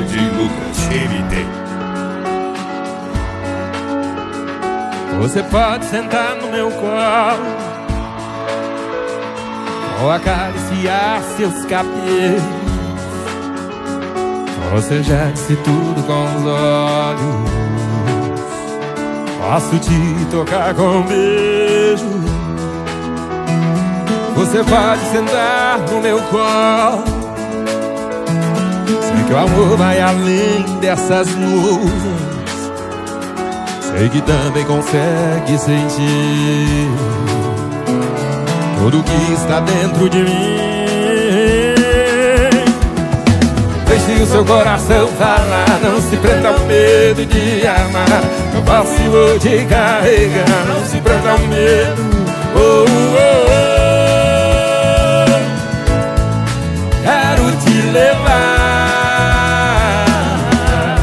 de Lucas MT. Você pode sentar no meu colo ou acariciar seus cabelos. Você já disse tudo com os olhos. Posso te tocar com um beijo. Você pode sentar no meu colo. Sei que o amor vai além dessas nuvens. Sei que também consegue sentir tudo que está dentro de mim. Deixe o seu coração falar, não se prenda ao medo de amar. Eu posso e vou te carregar, não se prenda ao medo. Oh, oh, oh. Quero te levar.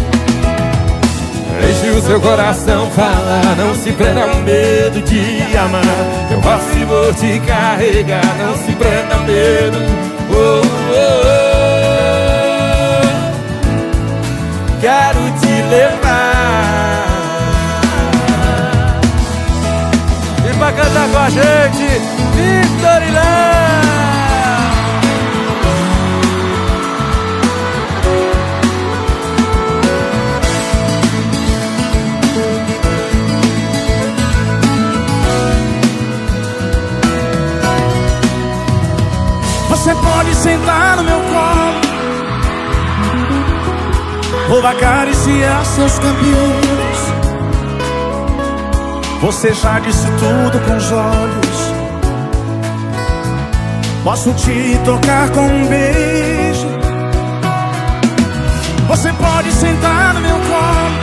Deixe o seu coração falar, não se prenda ao medo de amar. Eu posso e vou te carregar, não se prenda ao medo. Oh, oh, oh. Quero te levar. E pra cantar com a gente, Victorilã. Você pode sentar no meu colo ou acariciar seus cabelos. Você já disse tudo com os olhos. Posso te tocar com um beijo. Você pode sentar no meu colo.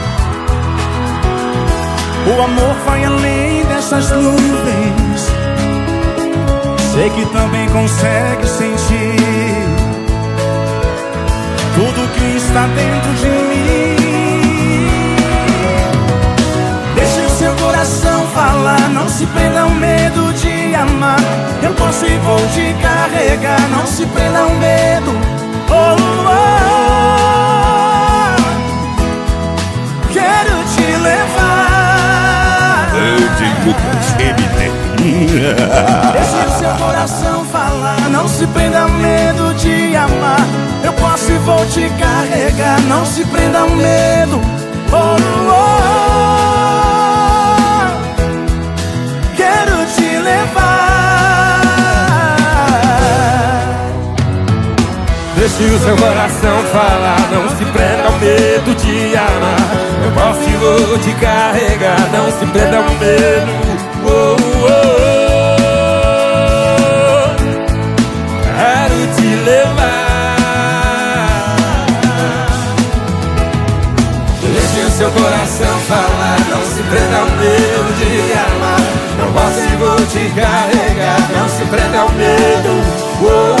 O amor vai além dessas nuvens. Sei que também consegue sentir tudo que está dentro de mim. Deixe o seu coração falar, não se prenda ao medo de amar. Eu posso e vou te carregar, não se prenda ao medo. Oh, oh, oh. Quero te levar. De Lucas MT. Deixe o seu coração falar, não se prenda ao medo de amar. Eu posso e vou te carregar, não se prenda ao medo. Oh, oh, oh. Quero te levar. Deixe o seu coração falar, não se prenda ao medo de amar. Eu posso e vou te carregar, não se prenda ao medo. Oh, oh, oh. Quero te levar. Deixe o seu coração falar, não se prenda ao medo de amar. Eu posso e vou te carregar, não se prenda ao medo. Oh,